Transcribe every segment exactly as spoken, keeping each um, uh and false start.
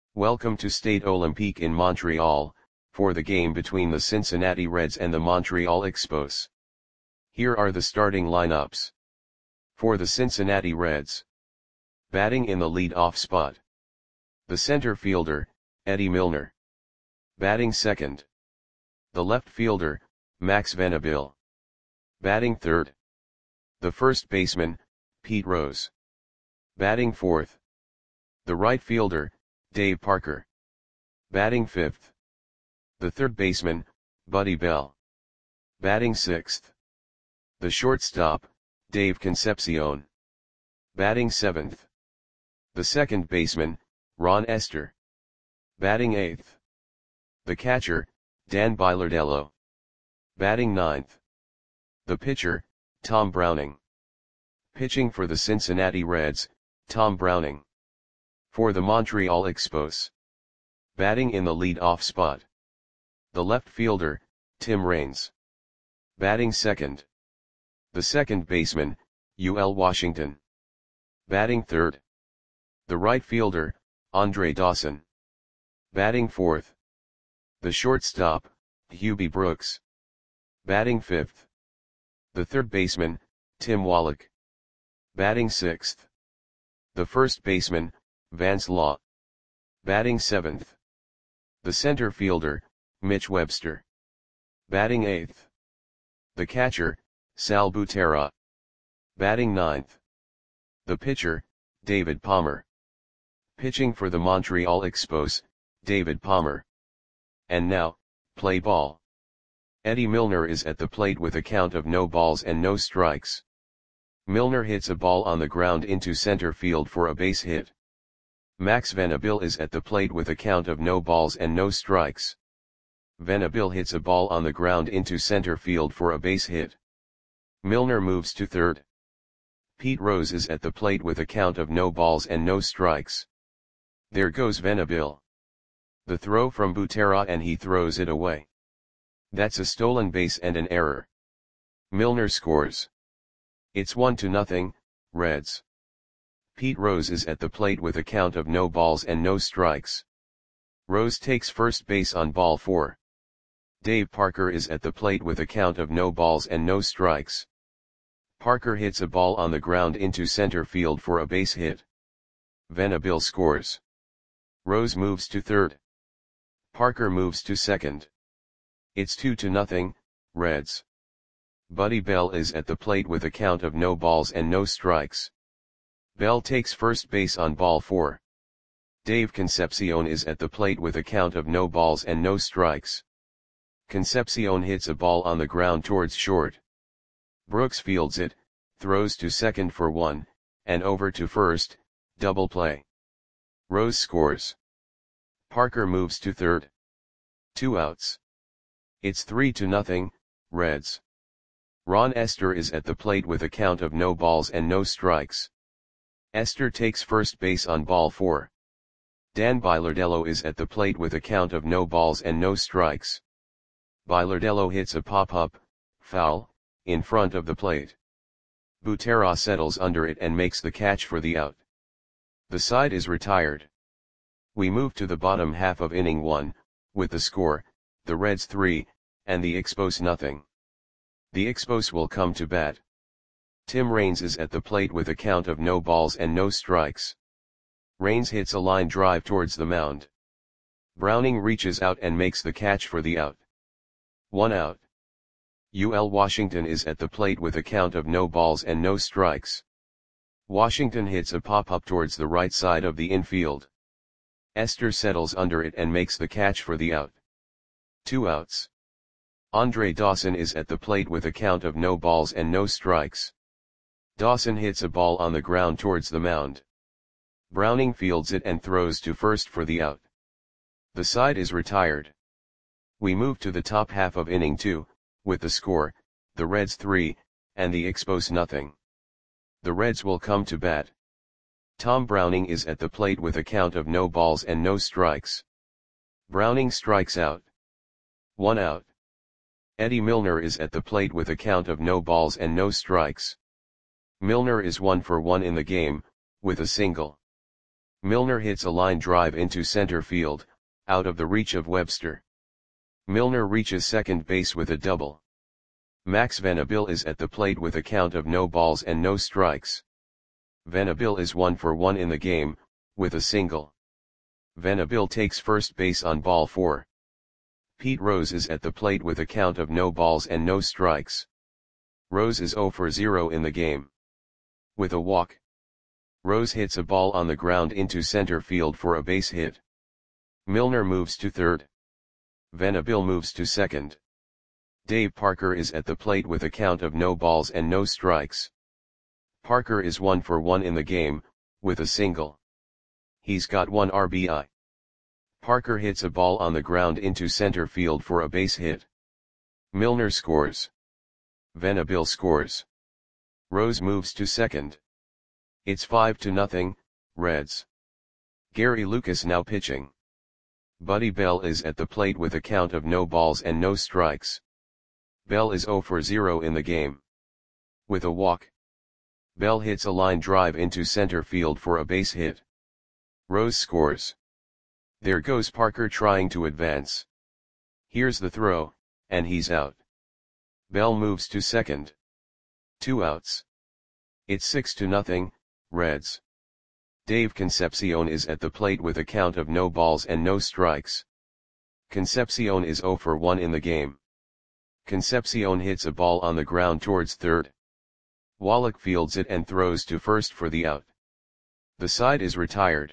Welcome to Stade Olympique in Montreal, for the game between the Cincinnati Reds and the Montreal Expos. Here are the starting lineups. For the Cincinnati Reds. Batting in the lead-off spot. The center fielder, Eddie Milner. Batting second. The left fielder, Max Venable. Batting third. The first baseman, Pete Rose. Batting fourth. The right fielder, Dave Parker. Batting fifth. The third baseman, Buddy Bell. Batting sixth. The shortstop, Dave Concepcion. Batting seventh. The second baseman, Ron Estes. Batting eighth. The catcher, Dan Bilardello. Batting ninth. The pitcher, Tom Browning. Pitching for the Cincinnati Reds, Tom Browning. For the Montreal Expos. Batting in the lead-off spot. The left fielder, Tim Raines. Batting second. The second baseman, U L Washington. Batting third. The right fielder, Andre Dawson. Batting fourth. The shortstop, Hubie Brooks. Batting fifth. The third baseman, Tim Wallach. Batting sixth. The first baseman, Vance Law. Batting seventh. The center fielder, Mitch Webster. Batting eighth. The catcher, Sal Butera. Batting ninth. The pitcher, David Palmer. Pitching for the Montreal Expos, David Palmer. And now, play ball. Eddie Milner is at the plate with a count of no balls and no strikes. Milner hits a ball on the ground into center field for a base hit. Max Venable is at the plate with a count of no balls and no strikes. Venable hits a ball on the ground into center field for a base hit. Milner moves to third. Pete Rose is at the plate with a count of no balls and no strikes. There goes Venable. The throw from Butera and he throws it away. That's a stolen base and an error. Milner scores. It's one to nothing, Reds. Pete Rose is at the plate with a count of no balls and no strikes. Rose takes first base on ball four. Dave Parker is at the plate with a count of no balls and no strikes. Parker hits a ball on the ground into center field for a base hit. Venable scores. Rose moves to third. Parker moves to second. It's two to nothing, Reds. Buddy Bell is at the plate with a count of no balls and no strikes. Bell takes first base on ball four. Dave Concepcion is at the plate with a count of no balls and no strikes. Concepcion hits a ball on the ground towards short. Brooks fields it, throws to second for one, and over to first, double play. Rose scores. Parker moves to third. Two outs. It's three to nothing, Reds. Ron Estes is at the plate with a count of no balls and no strikes. Estes takes first base on ball four. Dan Bilardello is at the plate with a count of no balls and no strikes. Bilardello hits a pop-up, foul, in front of the plate. Butera settles under it and makes the catch for the out. The side is retired. We move to the bottom half of inning one, with the score, the Reds three, and the Expos nothing. The Expos will come to bat. Tim Raines is at the plate with a count of no balls and no strikes. Raines hits a line drive towards the mound. Browning reaches out and makes the catch for the out. One out. U L Washington is at the plate with a count of no balls and no strikes. Washington hits a pop-up towards the right side of the infield. Estes settles under it and makes the catch for the out. Two outs. Andre Dawson is at the plate with a count of no balls and no strikes. Dawson hits a ball on the ground towards the mound. Browning fields it and throws to first for the out. The side is retired. We move to the top half of inning two, with the score, the Reds three, and the Expos nothing. The Reds will come to bat. Tom Browning is at the plate with a count of no balls and no strikes. Browning strikes out. One out. Eddie Milner is at the plate with a count of no balls and no strikes. Milner is one for one in the game, with a single. Milner hits a line drive into center field, out of the reach of Webster. Milner reaches second base with a double. Max Venable is at the plate with a count of no balls and no strikes. Venable is one for one in the game, with a single. Venable takes first base on ball four. Pete Rose is at the plate with a count of no balls and no strikes. Rose is zero for zero in the game. With a walk. Rose hits a ball on the ground into center field for a base hit. Milner moves to third. Venable moves to second. Dave Parker is at the plate with a count of no balls and no strikes. Parker is one for one in the game, with a single. He's got one R B I. Parker hits a ball on the ground into center field for a base hit. Milner scores. Venable scores. Rose moves to second. It's five to nothing, Reds. Gary Lucas now pitching. Buddy Bell is at the plate with a count of no balls and no strikes. Bell is zero for zero in the game. With a walk. Bell hits a line drive into center field for a base hit. Rose scores. There goes Parker trying to advance. Here's the throw, and he's out. Bell moves to second. Two outs. It's six to nothing, Reds. Dave Concepcion is at the plate with a count of no balls and no strikes. Concepcion is zero for one in the game. Concepcion hits a ball on the ground towards third. Wallach fields it and throws to first for the out. The side is retired.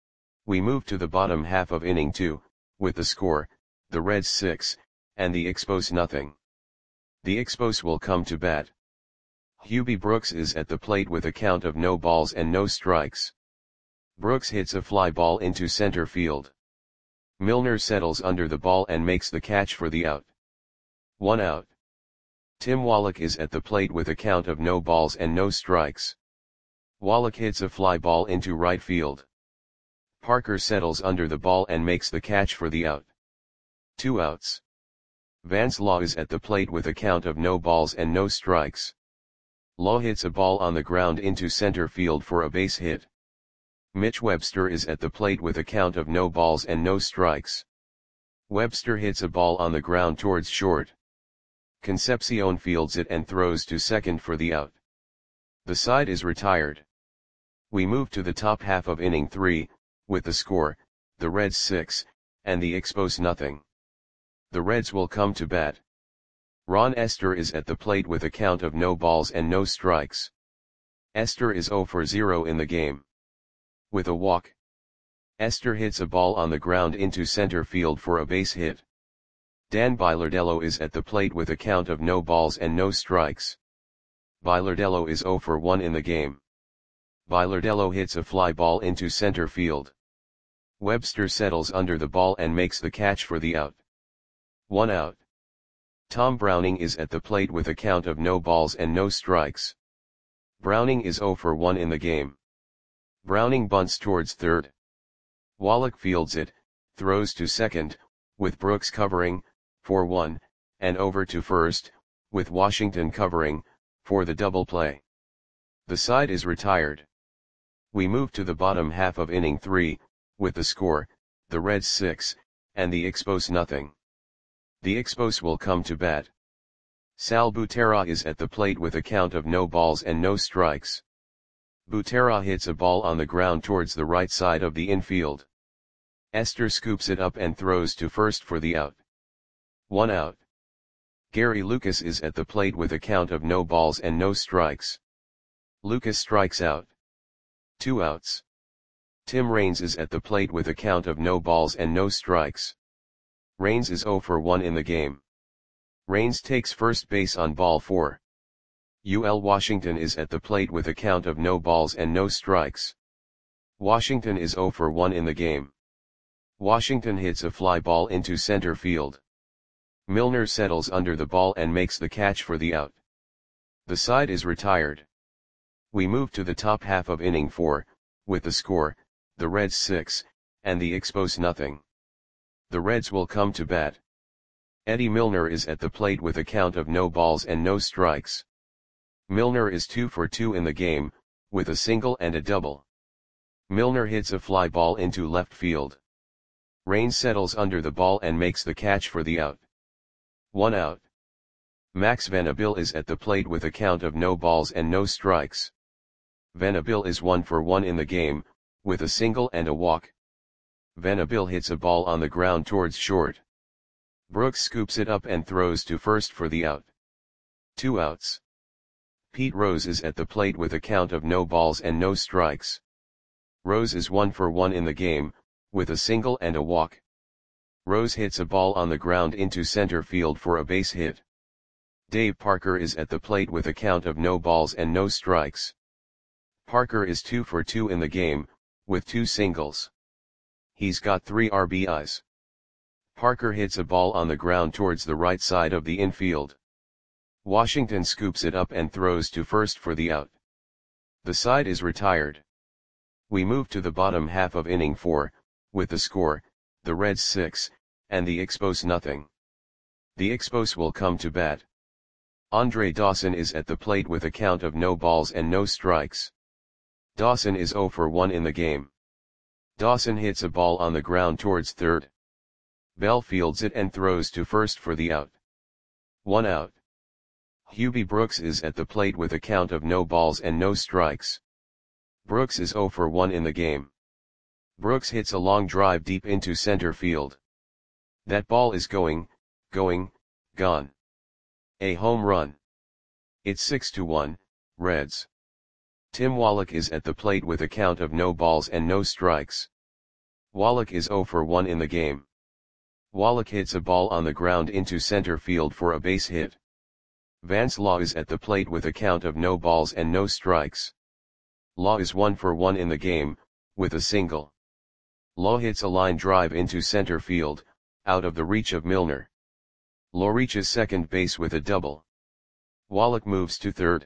We move to the bottom half of inning two, with the score, the Reds six, and the Expos nothing. The Expos will come to bat. Hubie Brooks is at the plate with a count of no balls and no strikes. Brooks hits a fly ball into center field. Milner settles under the ball and makes the catch for the out. One out. Tim Wallach is at the plate with a count of no balls and no strikes. Wallach hits a fly ball into right field. Parker settles under the ball and makes the catch for the out. Two outs. Vance Law is at the plate with a count of no balls and no strikes. Law hits a ball on the ground into center field for a base hit. Mitch Webster is at the plate with a count of no balls and no strikes. Webster hits a ball on the ground towards short. Concepcion fields it and throws to second for the out. The side is retired. We move to the top half of inning three, with the score, the Reds six, and the Expos nothing. The Reds will come to bat. Ron Esther is at the plate with a count of no balls and no strikes. Esther is zero for zero in the game. With a walk. Esther hits a ball on the ground into center field for a base hit. Dan Bilardello is at the plate with a count of no balls and no strikes. Bilardello is zero for one in the game. Bilardello hits a fly ball into center field. Webster settles under the ball and makes the catch for the out. One out. Tom Browning is at the plate with a count of no balls and no strikes. Browning is zero for one in the game. Browning bunts towards third. Wallach fields it, throws to second, with Brooks covering, for one, and over to first, with Washington covering, for the double play. The side is retired. We move to the bottom half of inning three, with the score, the Reds six, and the Expos nothing. The Expos will come to bat. Sal Butera is at the plate with a count of no balls and no strikes. Butera hits a ball on the ground towards the right side of the infield. Esther scoops it up and throws to first for the out. One out. Gary Lucas is at the plate with a count of no balls and no strikes. Lucas strikes out. Two outs. Tim Raines is at the plate with a count of no balls and no strikes. Raines is zero for one in the game. Raines takes first base on ball four. U L Washington is at the plate with a count of no balls and no strikes. Washington is zero for one in the game. Washington hits a fly ball into center field. Milner settles under the ball and makes the catch for the out. The side is retired. We move to the top half of inning four, with the score, the Reds six, and the Expos nothing. The Reds will come to bat. Eddie Milner is at the plate with a count of no balls and no strikes. Milner is two for two in the game, with a single and a double. Milner hits a fly ball into left field. Rain settles under the ball and makes the catch for the out. One out. Max Venable is at the plate with a count of no balls and no strikes. Venable is one for one in the game, with a single and a walk. Venable hits a ball on the ground towards short. Brooks scoops it up and throws to first for the out. Two outs. Pete Rose is at the plate with a count of no balls and no strikes. Rose is one for one in the game, with a single and a walk. Rose hits a ball on the ground into center field for a base hit. Dave Parker is at the plate with a count of no balls and no strikes. Parker is two for two in the game, with two singles. He's got three R B Is. Parker hits a ball on the ground towards the right side of the infield. Washington scoops it up and throws to first for the out. The side is retired. We move to the bottom half of inning four, with the score, the Reds six, and the Expos nothing. The Expos will come to bat. Andre Dawson is at the plate with a count of no balls and no strikes. Dawson is zero for one in the game. Dawson hits a ball on the ground towards third. Bell fields it and throws to first for the out. One out. Hubie Brooks is at the plate with a count of no balls and no strikes. Brooks is zero for one in the game. Brooks hits a long drive deep into center field. That ball is going, going, gone. A home run. It's six to one, Reds. Tim Wallach is at the plate with a count of no balls and no strikes. Wallach is zero for one in the game. Wallach hits a ball on the ground into center field for a base hit. Vance Law is at the plate with a count of no balls and no strikes. Law is one for one in the game, with a single. Law hits a line drive into center field, out of the reach of Milner. Law reaches second base with a double. Wallach moves to third.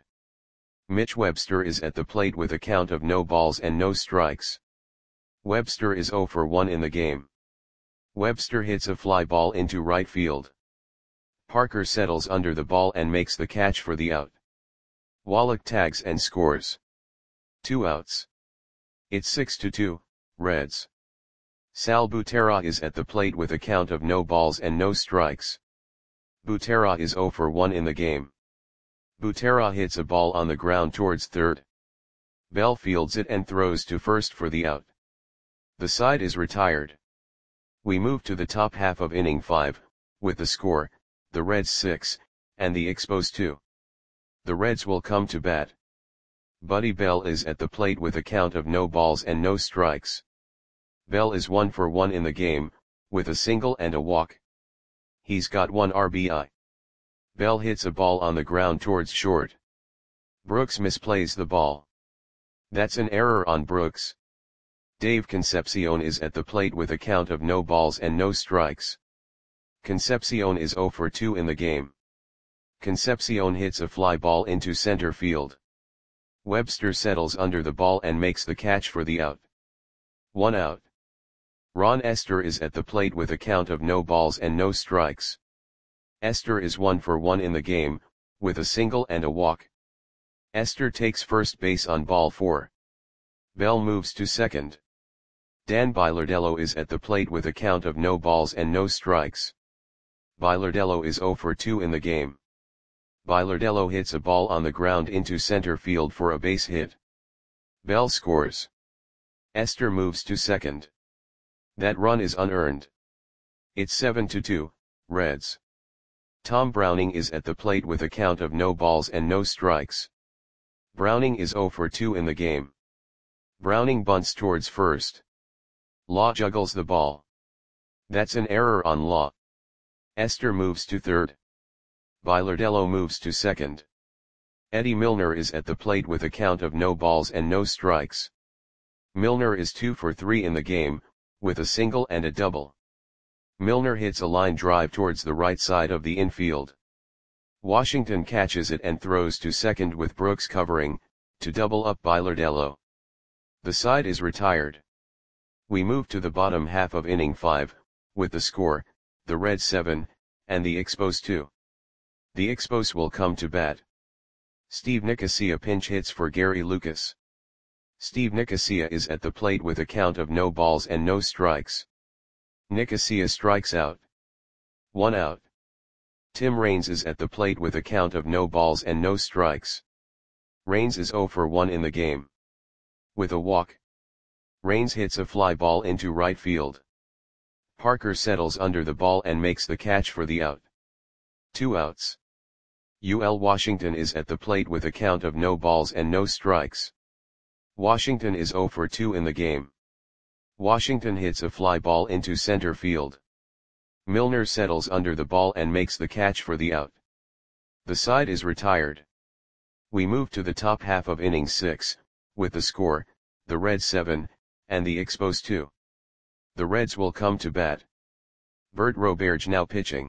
Mitch Webster is at the plate with a count of no balls and no strikes. Webster is zero for one in the game. Webster hits a fly ball into right field. Parker settles under the ball and makes the catch for the out. Wallach tags and scores. Two outs. It's six to two, Reds. Sal Butera is at the plate with a count of no balls and no strikes. Butera is zero for one in the game. Butera hits a ball on the ground towards third. Bell fields it and throws to first for the out. The side is retired. We move to the top half of inning five, with the score, the Reds six, and the Expos two. The Reds will come to bat. Buddy Bell is at the plate with a count of no balls and no strikes. Bell is one for one in the game, with a single and a walk. He's got one R B I. Bell hits a ball on the ground towards short. Brooks misplays the ball. That's an error on Brooks. Dave Concepcion is at the plate with a count of no balls and no strikes. Concepcion is zero for two in the game. Concepcion hits a fly ball into center field. Webster settles under the ball and makes the catch for the out. One out. Ron Esther is at the plate with a count of no balls and no strikes. Esther is one for one in the game, with a single and a walk. Esther takes first base on ball four. Bell moves to second. Dan Bilardello is at the plate with a count of no balls and no strikes. Bilardello is zero for two in the game. Bilardello hits a ball on the ground into center field for a base hit. Bell scores. Esther moves to second. That run is unearned. It's seven to two, Reds. Tom Browning is at the plate with a count of no balls and no strikes. Browning is zero for two in the game. Browning bunts towards first. Law juggles the ball. That's an error on Law. Esther moves to third. Bilardello moves to second. Eddie Milner is at the plate with a count of no balls and no strikes. Milner is two for three in the game, with a single and a double. Milner hits a line drive towards the right side of the infield. Washington catches it and throws to second with Brooks covering, to double up Bilardello. The side is retired. We move to the bottom half of inning five, with the score, the Reds seven, and the Expos two. The Expos will come to bat. Steve Nicosia pinch hits for Gary Lucas. Steve Nicosia is at the plate with a count of no balls and no strikes. Nicosia strikes out. One out. Tim Raines is at the plate with a count of no balls and no strikes. Raines is zero for one in the game. With a walk, Raines hits a fly ball into right field. Parker settles under the ball and makes the catch for the out. Two outs. U L Washington is at the plate with a count of no balls and no strikes. Washington is zero for two in the game. Washington hits a fly ball into center field. Milner settles under the ball and makes the catch for the out. The side is retired. We move to the top half of inning six, with the score, the Reds seven, and the Expos two. The Reds will come to bat. Bert Roberge now pitching.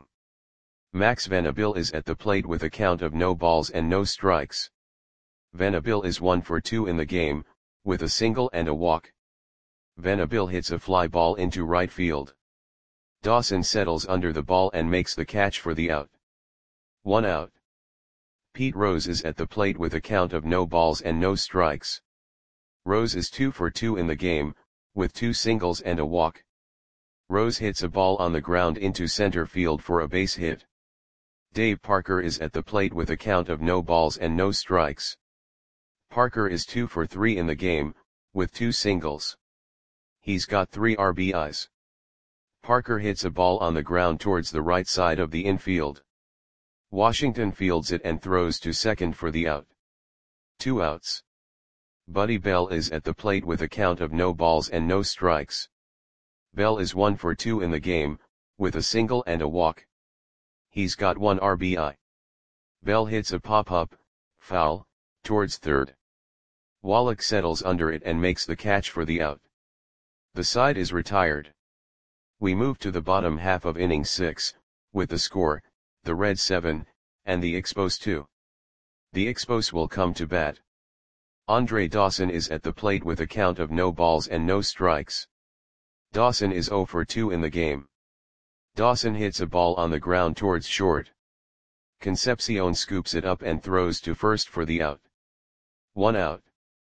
Max Venable is at the plate with a count of no balls and no strikes. Venable is one for two in the game, with a single and a walk. Venable hits a fly ball into right field. Dawson settles under the ball and makes the catch for the out. One out. Pete Rose is at the plate with a count of no balls and no strikes. Rose is two for two in the game, with two singles and a walk. Rose hits a ball on the ground into center field for a base hit. Dave Parker is at the plate with a count of no balls and no strikes. Parker is two for three in the game, with two singles. He's got three R B Is. Parker hits a ball on the ground towards the right side of the infield. Washington fields it and throws to second for the out. Two outs. Buddy Bell is at the plate with a count of no balls and no strikes. Bell is one for two in the game, with a single and a walk. He's got one R B I. Bell hits a pop-up, foul, towards third. Wallach settles under it and makes the catch for the out. The side is retired. We move to the bottom half of inning six, with the score, the Reds seven, and the Expos two. The Expos will come to bat. Andre Dawson is at the plate with a count of no balls and no strikes. Dawson is zero for two in the game. Dawson hits a ball on the ground towards short. Concepcion scoops it up and throws to first for the out. One out.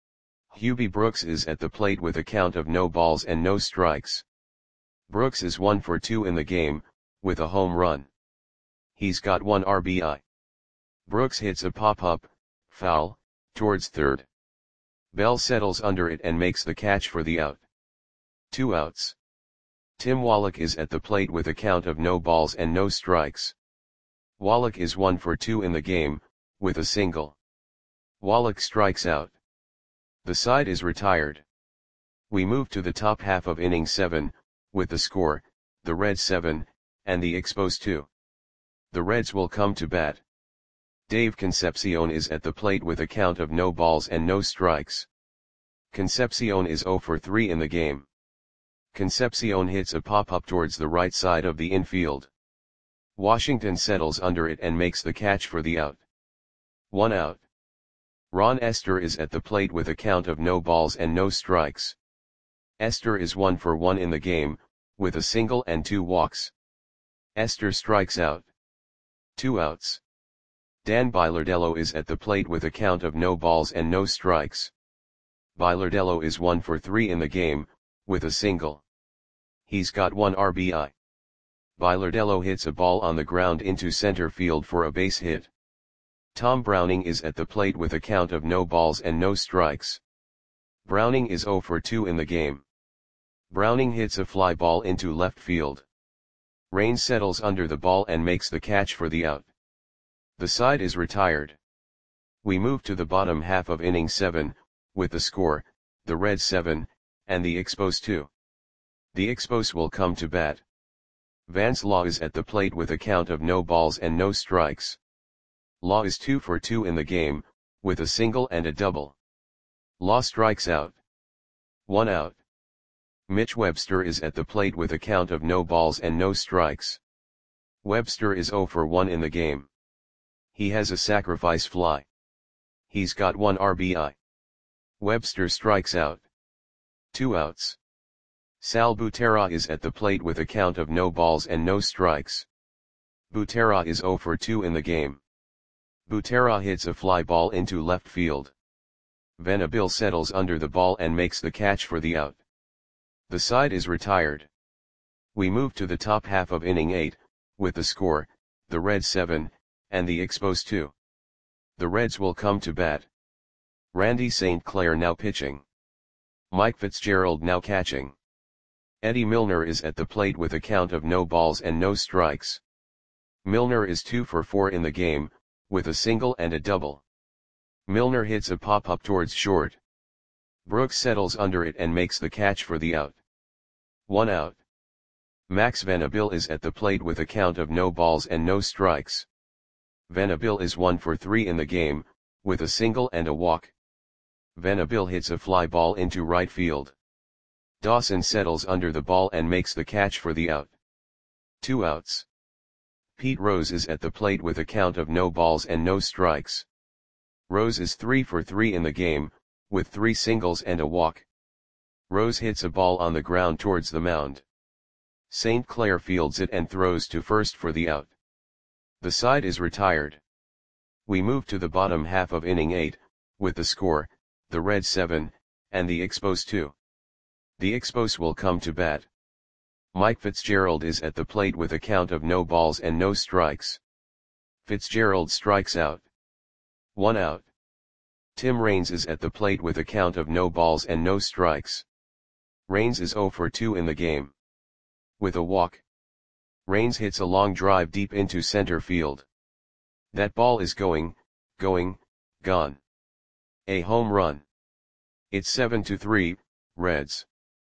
Hubie Brooks is at the plate with a count of no balls and no strikes. Brooks is one for two in the game, with a home run. He's got one R B I. Brooks hits a pop-up, foul, towards third. Bell settles under it and makes the catch for the out. Two outs. Tim Wallach is at the plate with a count of no balls and no strikes. Wallach is one for two in the game, with a single. Wallach strikes out. The side is retired. We move to the top half of inning seven, with the score, the Reds seven, and the Expos two. The Reds will come to bat. Dave Concepcion is at the plate with a count of no balls and no strikes. Concepcion is zero for three in the game. Concepcion hits a pop-up towards the right side of the infield. Washington settles under it and makes the catch for the out. One out. Ron Esther is at the plate with a count of no balls and no strikes. Esther is one for one in the game, with a single and two walks. Esther strikes out. Two outs. Dan Bilardello is at the plate with a count of no balls and no strikes. Bilardello is one for three in the game, with a single. He's got one R B I. Bilardello hits a ball on the ground into center field for a base hit. Tom Browning is at the plate with a count of no balls and no strikes. Browning is zero for two in the game. Browning hits a fly ball into left field. Raines settles under the ball and makes the catch for the out. The side is retired. We move to the bottom half of inning seven, with the score, the Reds seven, and the Expos two. The Expos will come to bat. Vance Law is at the plate with a count of no balls and no strikes. Law is two for two in the game, with a single and a double. Law strikes out. One out. Mitch Webster is at the plate with a count of no balls and no strikes. Webster is zero for one in the game. He has a sacrifice fly. He's got one R B I. Webster strikes out. Two outs. Sal Butera is at the plate with a count of no balls and no strikes. Butera is zero for two in the game. Butera hits a fly ball into left field. Venabil settles under the ball and makes the catch for the out. The side is retired. We move to the top half of inning eight, with the score, the Reds seven, and the Expos two. The Reds will come to bat. Randy Saint Clair now pitching. Mike Fitzgerald now catching. Eddie Milner is at the plate with a count of no balls and no strikes. Milner is two for four in the game, with a single and a double. Milner hits a pop-up towards short. Brooks settles under it and makes the catch for the out. One out. Max Venabil is at the plate with a count of no balls and no strikes. Venabil is one for three in the game, with a single and a walk. Venabil hits a fly ball into right field. Dawson settles under the ball and makes the catch for the out. Two outs. Pete Rose is at the plate with a count of no balls and no strikes. Rose is three for three in the game, with three singles and a walk. Rose hits a ball on the ground towards the mound. Saint Clair fields it and throws to first for the out. The side is retired. We move to the bottom half of inning eight, with the score, the Reds seven, and the Expos two. The Expos will come to bat. Mike Fitzgerald is at the plate with a count of no balls and no strikes. Fitzgerald strikes out. One out. Tim Raines is at the plate with a count of no balls and no strikes. Raines is zero for two in the game. With a walk. Raines hits a long drive deep into center field. That ball is going, going, gone. A home run. It's seven to three, Reds.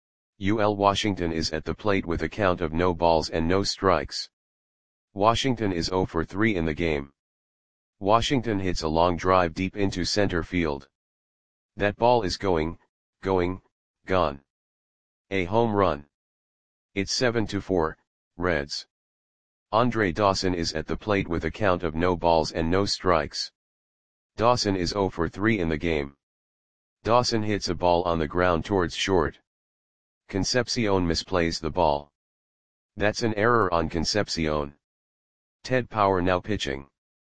U L Washington is at the plate with a count of no balls and no strikes. Washington is zero for three in the game. Washington hits a long drive deep into center field. That ball is going, going, gone. A home run. It's seven to four, Reds. Andre Dawson is at the plate with a count of no balls and no strikes. Dawson is zero for three in the game. Dawson hits a ball on the ground towards short. Concepcion misplays the ball. That's an error on Concepcion. Ted Power now pitching.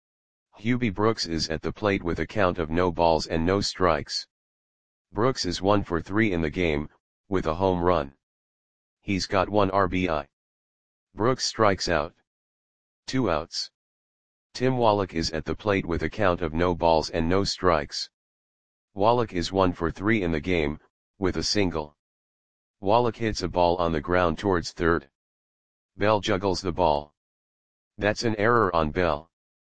Hubie Brooks is at the plate with a count of no balls and no strikes. Brooks is one for three in the game, with a home run. He's got one R B I. Brooks strikes out. Two outs. Tim Wallach is at the plate with a count of no balls and no strikes. Wallach is one for three in the game, with a single. Wallach hits a ball on the ground towards third. Bell juggles the ball. That's an error on Bell.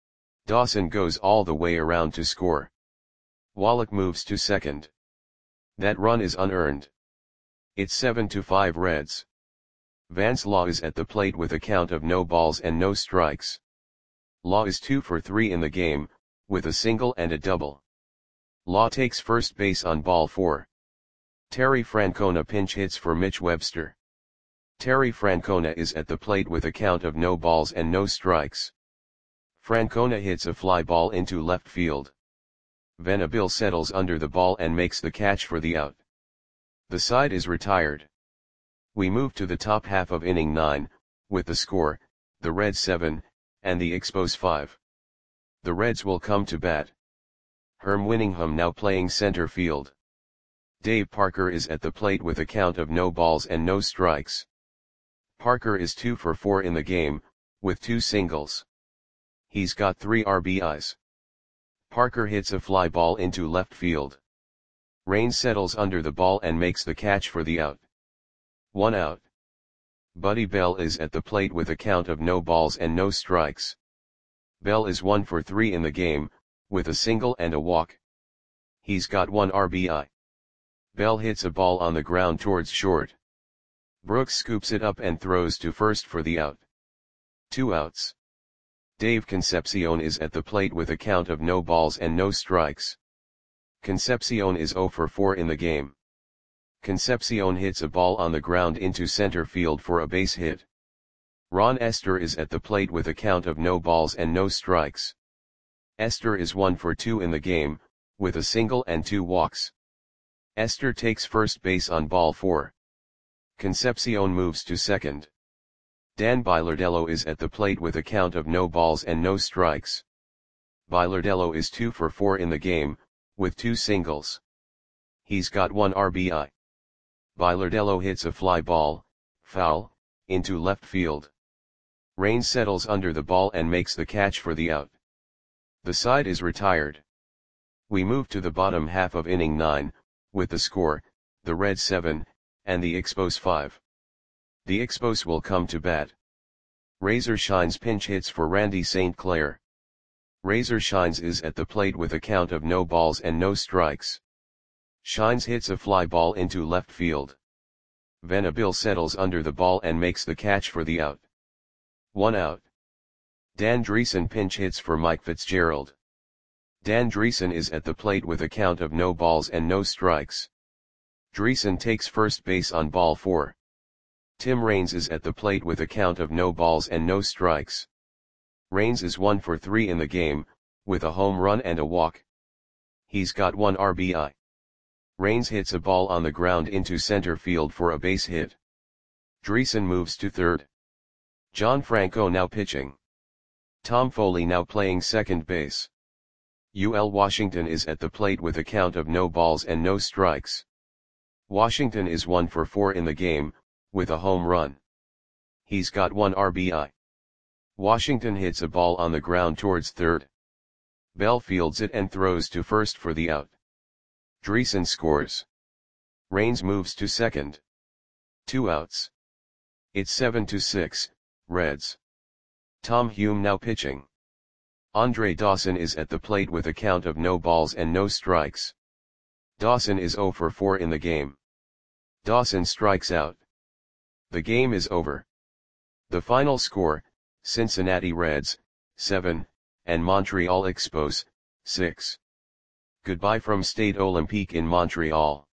Dawson goes all the way around to score. Wallach moves to second. That run is unearned. It's seven to five Reds. Vance Law is at the plate with a count of no balls and no strikes. Law is two for three in the game, with a single and a double. Law takes first base on ball four. Terry Francona pinch hits for Mitch Webster. Terry Francona is at the plate with a count of no balls and no strikes. Francona hits a fly ball into left field. Venabil settles under the ball and makes the catch for the out. The side is retired. We move to the top half of inning nine, with the score, the Reds seven, and the Expos five. The Reds will come to bat. Herm Winningham now playing center field. Dave Parker is at the plate with a count of no balls and no strikes. Parker is two for four in the game, with two singles. He's got three R B Is. Parker hits a fly ball into left field. Raines settles under the ball and makes the catch for the out. One out. Buddy Bell is at the plate with a count of no balls and no strikes. Bell is one for three in the game, with a single and a walk. He's got one R B I. Bell hits a ball on the ground towards short. Brooks scoops it up and throws to first for the out. Two outs. Dave Concepcion is at the plate with a count of no balls and no strikes. Concepcion is zero for four in the game. Concepcion hits a ball on the ground into center field for a base hit. Ron Esther is at the plate with a count of no balls and no strikes. Esther is one for two in the game, with a single and two walks. Esther takes first base on ball four. Concepcion moves to second. Dan Bilardello is at the plate with a count of no balls and no strikes. Bilardello is two for four in the game, with two singles. He's got one R B I. Bilardello hits a fly ball, foul, into left field. Raines settles under the ball and makes the catch for the out. The side is retired. We move to the bottom half of inning nine, with the score, the Reds seven, and the Expos five. The Expos will come to bat. Razor Shines pinch hits for Randy Saint Clair. Razor Shines is at the plate with a count of no balls and no strikes. Shines hits a fly ball into left field. Venable settles under the ball and makes the catch for the out. One out. Dan Dreesen pinch hits for Mike Fitzgerald. Dan Dreesen is at the plate with a count of no balls and no strikes. Dreesen takes first base on ball four. Tim Raines is at the plate with a count of no balls and no strikes. Raines is one for three in the game, with a home run and a walk. He's got one R B I. Raines hits a ball on the ground into center field for a base hit. Dreesen moves to third. John Franco now pitching. Tom Foley now playing second base. U L Washington is at the plate with a count of no balls and no strikes. Washington is one for four in the game, with a home run. He's got one R B I. Washington hits a ball on the ground towards third. Bell fields it and throws to first for the out. Dreesen scores. Raines moves to second. Two outs. It's seven to six, Reds. Tom Hume now pitching. Andre Dawson is at the plate with a count of no balls and no strikes. Dawson is zero for four in the game. Dawson strikes out. The game is over. The final score, Cincinnati Reds, seven, and Montreal Expos, six. Goodbye from Stade Olympique in Montreal.